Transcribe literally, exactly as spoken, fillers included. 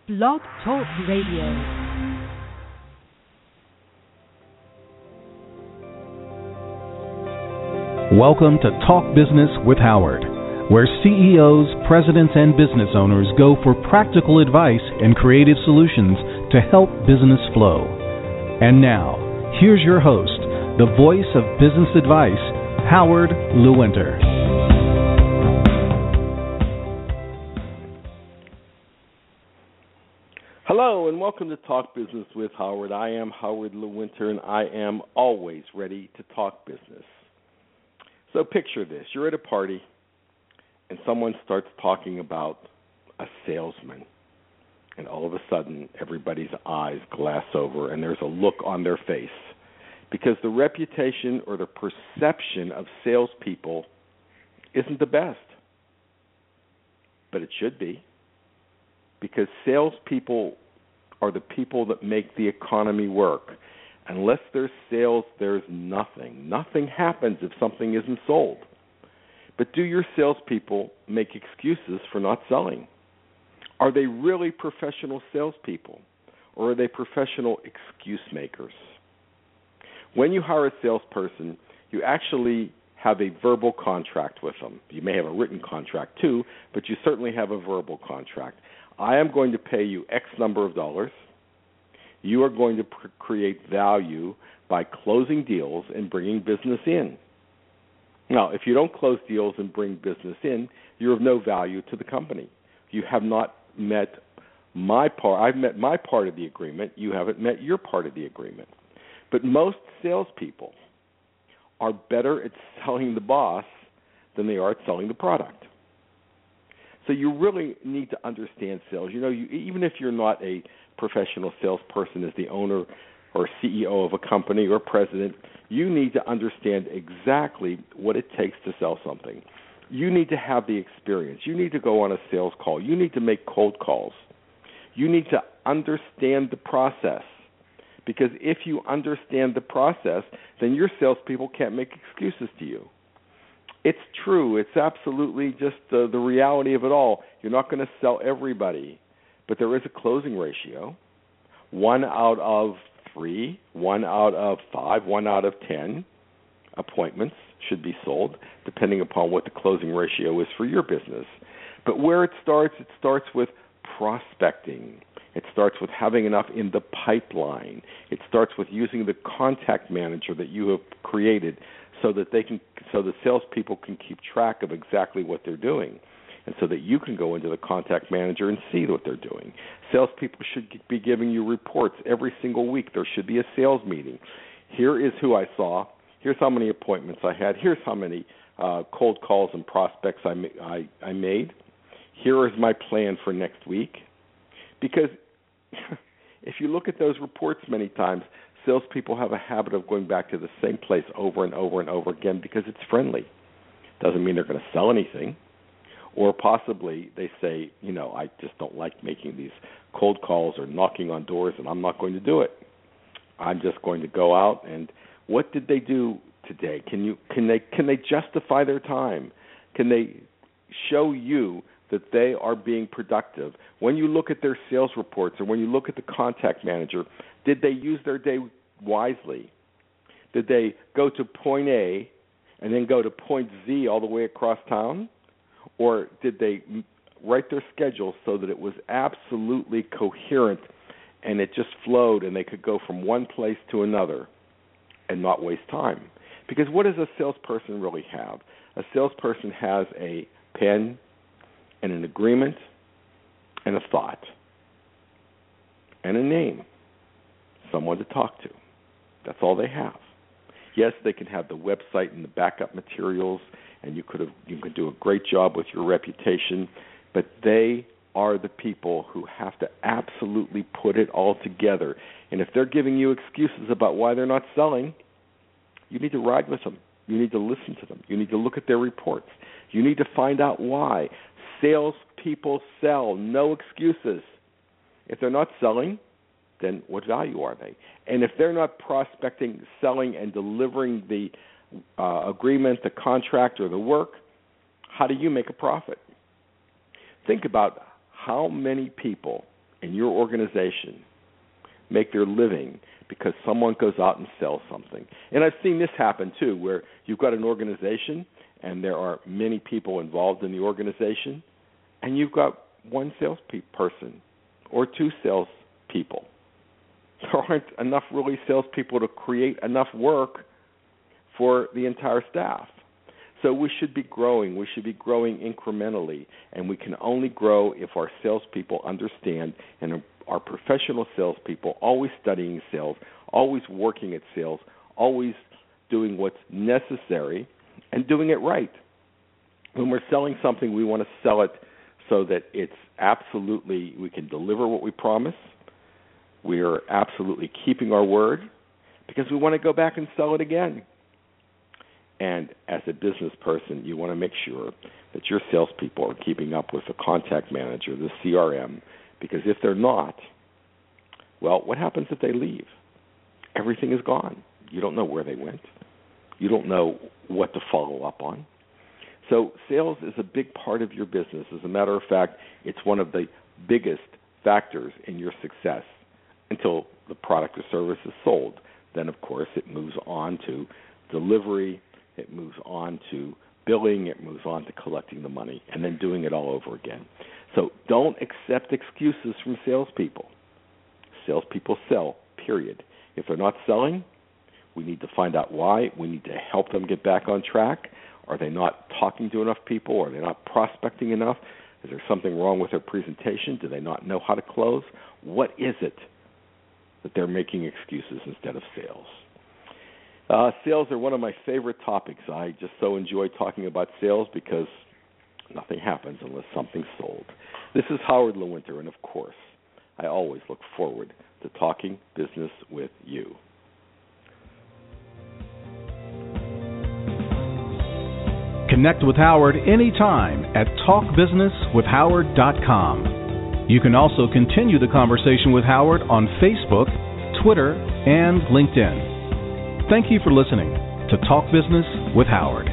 Blog Talk Radio. Welcome to Talk Business with Howard, where C E Os, presidents, and business owners go for practical advice and creative solutions to help business flow. And now, here's your host, the voice of business advice, Howard Lewinter. Hello, and welcome to Talk Business with Howard. I am Howard Lewinter, and I am always ready to talk business. So picture this. You're at a party, and someone starts talking about a salesman. And all of a sudden, everybody's eyes glass over, and there's a look on their face. Because the reputation or the perception of salespeople isn't the best. But it should be. Because salespeople are the people that make the economy work. Unless there's sales, there's nothing. Nothing happens if something isn't sold. But do your salespeople make excuses for not selling? Are they really professional salespeople, or are they professional excuse makers? When you hire a salesperson, you actually have a verbal contract with them. You may have a written contract too, but you certainly have a verbal contract. I am going to pay you X number of dollars. You are going to pr- create value by closing deals and bringing business in. Now, if you don't close deals and bring business in, you're of no value to the company. You have not met my part. I've met my part of the agreement. You haven't met your part of the agreement. But most salespeople are better at selling the boss than they are at selling the product. So you really need to understand sales. You know, you, even if you're not a professional salesperson as the owner or C E O of a company or president, you need to understand exactly what it takes to sell something. You need to have the experience. You need to go on a sales call. You need to make cold calls. You need to understand the process. Because if you understand the process, then your salespeople can't make excuses to you. It's true. It's absolutely just uh, the reality of it all. You're not going to sell everybody, but there is a closing ratio. One out of three, one out of five, one out of ten appointments should be sold, depending upon what the closing ratio is for your business. But where it starts, it starts with prospecting. It starts with having enough in the pipeline. It starts with using the contact manager that you have created so that they can, so the salespeople can keep track of exactly what they're doing, and so that you can go into the contact manager and see what they're doing. Salespeople should be giving you reports every single week. There should be a sales meeting. Here is who I saw. Here's how many appointments I had. Here's how many uh, cold calls and prospects I, I, I made. Here is my plan for next week. Because if you look at those reports many times, salespeople have a habit of going back to the same place over and over and over again because it's friendly. Doesn't mean they're going to sell anything. Or possibly they say, you know, I just don't like making these cold calls or knocking on doors, and I'm not going to do it. I'm just going to go out and what did they do today? Can you can they can they justify their time? Can they show you that they are being productive? When you look at their sales reports or when you look at the contact manager, did they use their day wisely? Did they go to point A and then go to point Z all the way across town? Or did they write their schedule so that it was absolutely coherent and it just flowed and they could go from one place to another and not waste time? Because what does a salesperson really have? A salesperson has a pen and an agreement and a thought and a name, someone to talk to. That's all they have. Yes, they can have the website and the backup materials, and you could have you could do a great job with your reputation, but they are the people who have to absolutely put it all together. And if they're giving you excuses about why they're not selling, you need to ride with them. You need to listen to them. You need to look at their reports. You need to find out why. Salespeople sell, no excuses. If they're not selling, then what value are they? And if they're not prospecting, selling, and delivering the uh, agreement, the contract, or the work, how do you make a profit? Think about how many people in your organization make their living because someone goes out and sells something. And I've seen this happen, too, where you've got an organization and there are many people involved in the organization, and you've got one salesperson or two salespeople. There aren't enough really salespeople to create enough work for the entire staff. So we should be growing. We should be growing incrementally, and we can only grow if our salespeople understand and our professional salespeople always studying sales, always working at sales, always doing what's necessary and doing it right. When we're selling something, we want to sell it so that it's absolutely, we can deliver what we promise. We are absolutely keeping our word because we want to go back and sell it again. And as a business person, you want to make sure that your salespeople are keeping up with the contact manager, the C R M, because if they're not, well, what happens if they leave? Everything is gone. You don't know where they went. You don't know what to follow up on. So sales is a big part of your business. As a matter of fact, it's one of the biggest factors in your success until the product or service is sold. Then, of course, it moves on to delivery, it moves on to billing, it moves on to collecting the money, and then doing it all over again. So don't accept excuses from salespeople. Salespeople sell, period. If they're not selling, we need to find out why. We need to help them get back on track. Are they not talking to enough people? Are they not prospecting enough? Is there something wrong with their presentation? Do they not know how to close? What is it that they're making excuses instead of sales? Uh, sales are one of my favorite topics. I just so enjoy talking about sales because nothing happens unless something's sold. This is Howard Lewinter, and of course, I always look forward to talking business with you. Connect with Howard anytime at talk business with howard dot com. You can also continue the conversation with Howard on Facebook, Twitter, and LinkedIn. Thank you for listening to Talk Business with Howard.